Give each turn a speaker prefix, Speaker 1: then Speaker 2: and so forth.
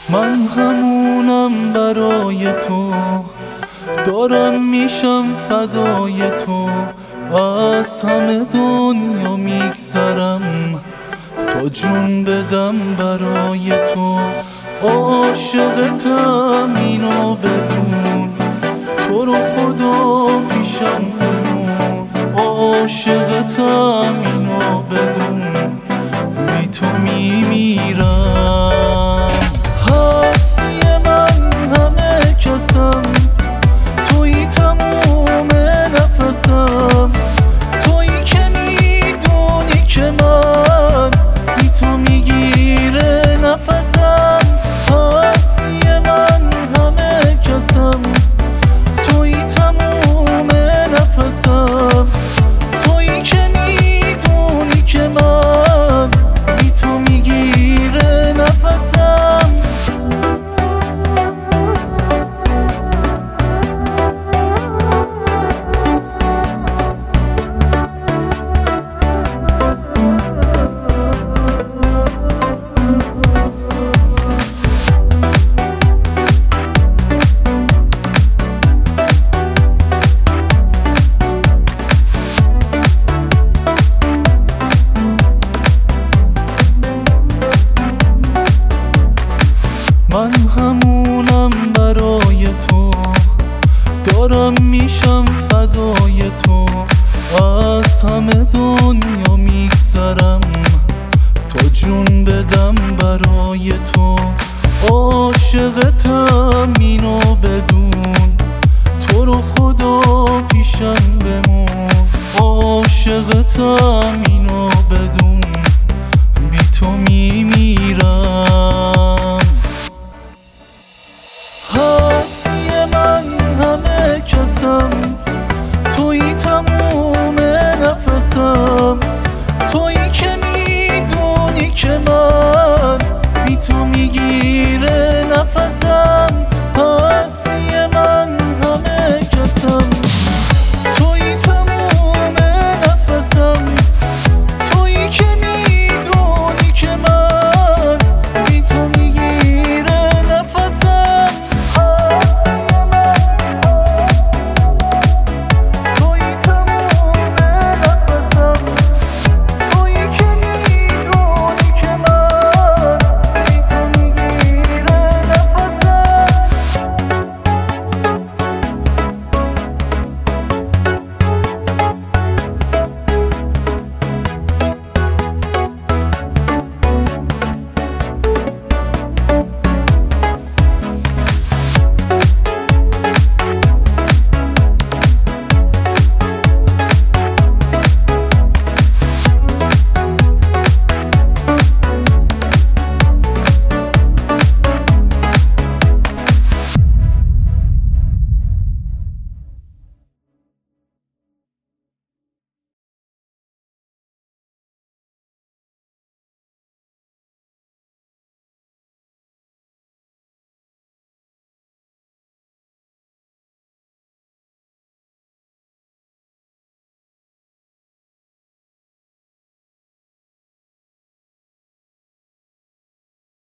Speaker 1: من همونم برای تو، دارم میشم فدای تو، از همه دنیا میگذرم تا جون بدم برای تو. عاشقتم اینو بدون، تو رو خدا پیشم بمون. عاشقتم اینو بدون، بی تو میمیرم. هستی من همه کسم، تویی تموم نفسم، تویی که میدونی که من بی تو میگیره نفسم. هستی من همه کسم، تویی تموم نفسم، تویی که میدونی که من بی تو میگیره نفسم. من همونم برای تو، دارم میشم فدای تو، از همه دنیا میگذرم تا جون بدم برای تو. عاشقتم اینو بدون، تو رو خدا پیشم بمون. عاشقتم اینو بدون، بی تو میمیرم. هستی من همه کسم، تویی تموم نفسم، تویی که میدونی که من بی تو میگیره